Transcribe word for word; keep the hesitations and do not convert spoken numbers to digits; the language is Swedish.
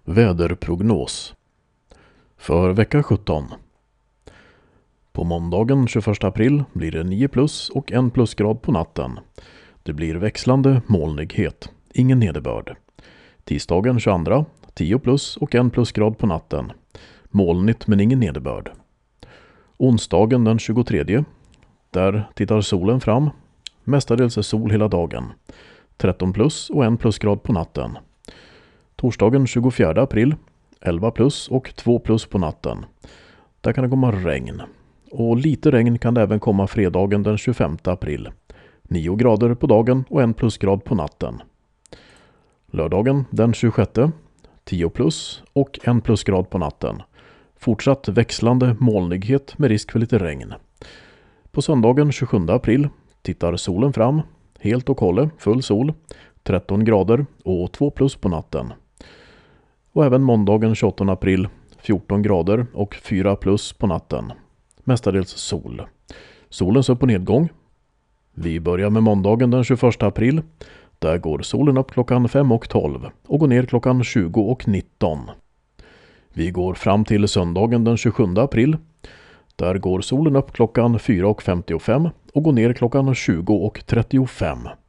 Väderprognos för vecka sjutton. På måndagen tjugoförsta april blir det nio plus och en plusgrad på natten. Det blir växlande molnighet, ingen nederbörd. Tisdagen tjugoandra, tio plus och en plusgrad på natten. Molnigt men ingen nederbörd. Onsdagen den tjugotredje, där tittar solen fram. Mestadels är sol hela dagen. tretton plus och en plusgrad på natten. Torsdagen tjugofjärde april, elva plus och två plus på natten. Där kan det komma regn. Och lite regn kan det även komma fredagen den tjugofemte april. nio grader på dagen och en plusgrad på natten. Lördagen den tjugosjätte, tio plus och en plusgrad på natten. Fortsatt växlande molnighet med risk för lite regn. På söndagen tjugosjunde april tittar solen fram, helt och hållet full sol, tretton grader och två plus på natten. Och även måndagen tjugoåttonde april, fjorton grader och fyra plus på natten. Mestadels sol. Solens upp- och nedgång. Vi börjar med måndagen den tjugoförsta april. Där går solen upp klockan fem och tolv och går ner klockan tjugo och nitton. Vi går fram till söndagen den tjugosjunde april. Där går solen upp klockan fyra och femtiofem och går ner klockan tjugo och trettiofem.